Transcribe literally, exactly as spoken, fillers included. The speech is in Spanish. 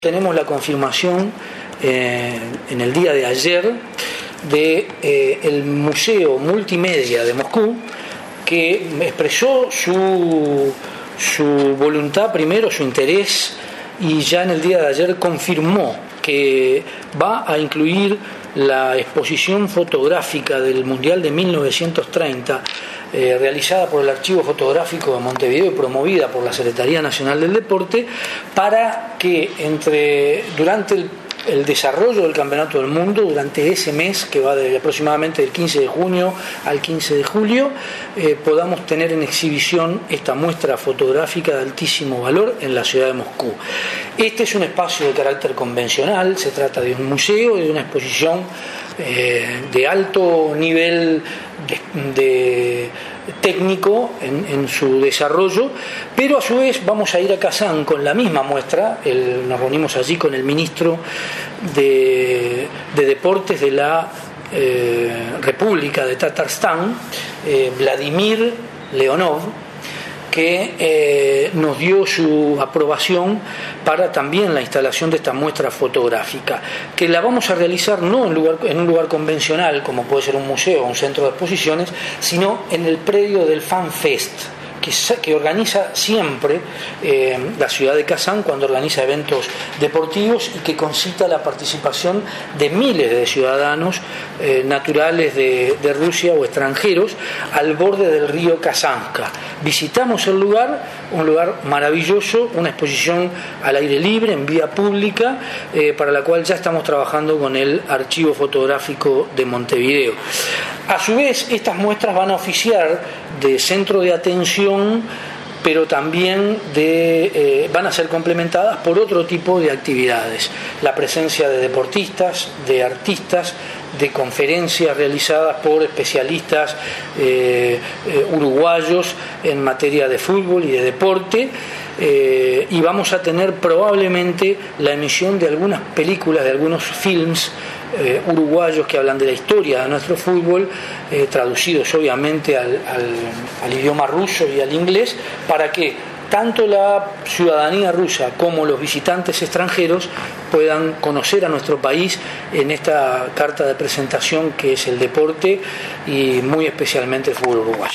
Tenemos la confirmación eh, en el día de ayer de eh, el Museo Multimedia de Moscú, que expresó su, su voluntad, primero su interés, y ya en el día de ayer confirmó que va a incluir la exposición fotográfica del Mundial de mil novecientos treinta, eh, realizada por el Archivo Fotográfico de Montevideo y promovida por la Secretaría Nacional del Deporte, para que entre durante el el desarrollo del Campeonato del Mundo, durante ese mes que va de aproximadamente del quince de junio al quince de julio, eh, podamos tener en exhibición esta muestra fotográfica de altísimo valor en la ciudad de Moscú. Este es un espacio de carácter convencional, se trata de un museo y de una exposición eh, de alto nivel de, de técnico en, en su desarrollo, pero a su vez vamos a ir a Kazán con la misma muestra. El, nos reunimos allí con el ministro de, de Deportes de la eh, República de Tatarstán, eh, Vladimir Leonov, que eh, nos dio su aprobación para también la instalación de esta muestra fotográfica, que la vamos a realizar no en, lugar, en un lugar convencional como puede ser un museo o un centro de exposiciones, sino en el predio del Fan Fest, que, que organiza siempre eh, la ciudad de Kazán cuando organiza eventos deportivos, y que concita la participación de miles de ciudadanos eh, naturales de, de Rusia o extranjeros al borde del río Kazanka. Visitamos el lugar, un lugar maravilloso, una exposición al aire libre, en vía pública, eh, para la cual ya estamos trabajando con el Archivo Fotográfico de Montevideo. A su vez, estas muestras van a oficiar de centro de atención, pero también de, eh, van a ser complementadas por otro tipo de actividades. La presencia de deportistas, de artistas, de conferencias realizadas por especialistas eh, eh, uruguayos en materia de fútbol y de deporte, eh, y vamos a tener probablemente la emisión de algunas películas, de algunos films Eh, uruguayos que hablan de la historia de nuestro fútbol, eh, traducidos obviamente al, al, al idioma ruso y al inglés, para que tanto la ciudadanía rusa como los visitantes extranjeros puedan conocer a nuestro país en esta carta de presentación que es el deporte y muy especialmente el fútbol uruguayo.